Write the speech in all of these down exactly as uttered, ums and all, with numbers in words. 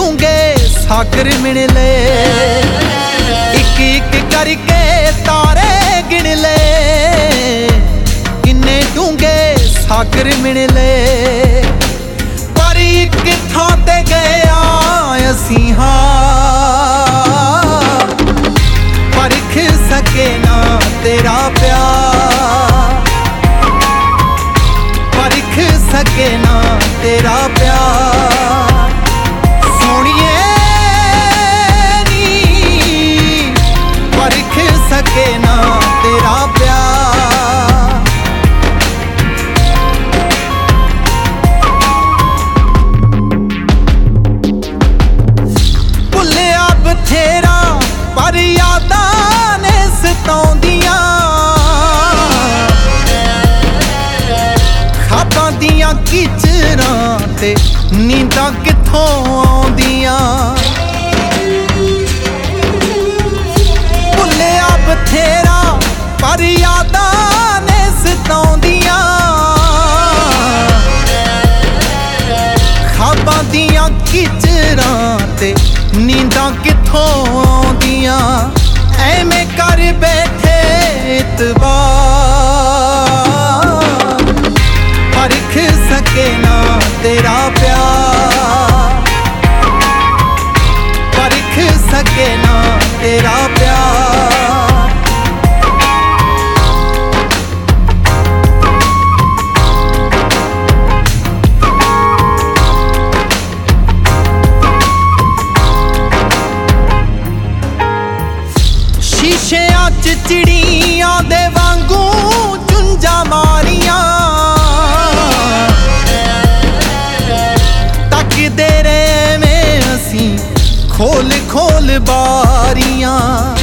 डूंगे सागर मिन ले, एक एक करके तारे गिन ले, किन्ने डूंगे सागर मिन ले। पर एक थां ते गया असी हाँ, परख सके ना तेरा प्यार, परख सके ना तेरा प्यार। सोनिए नी परख सके ना तेरा प्यार। भुलिया बथेरा पर यादां ने सताउंदियां, खाबां दियां किचरां ते नींदां कित्थों आउंदियां। भुलिया बथेरा पर यादां ने सताउंदियां, खाबां दियां किचरां ते नींदां कित्थों आउंदियां। ऐवें कर बैठे इतबार, परख सके ना तेरा प्यार, परख सके ना तेरा प्यार। शीशेआं च चिड़ियां दे वांगू चुंझां मारियां, तकदे रहे में असी खोल खोल बारियां।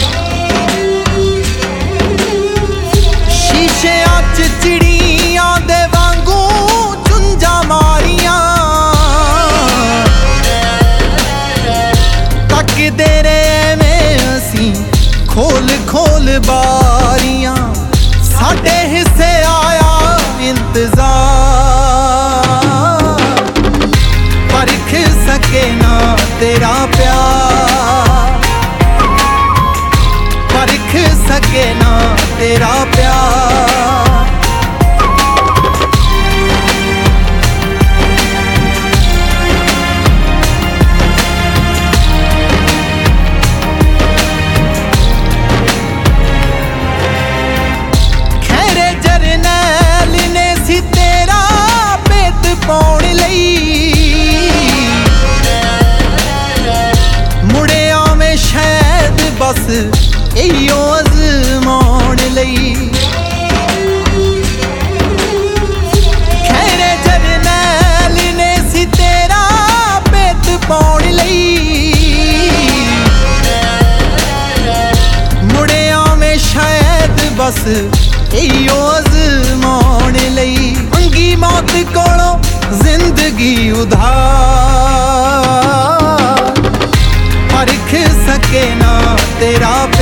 शीशेआं च चिड़ियां दे वांगू चुंझां मारियां, तकदे रहे में असी खोल खोल बारियां। साडे हिस्से आया इंतजार, परख सके ना तेरा प्यार, परख सके ना तेरा प्यार। पाउण लई मुड़िया में शायद बस इहो अज़माउण लई। खैरे जरनैल ने सी तेरा भेत पाउण लई, मुड़िया में शायद बस इहो अज़माउण लई। मंगी मौत कोलों जिंदगी उधार, परख सके ना तेरा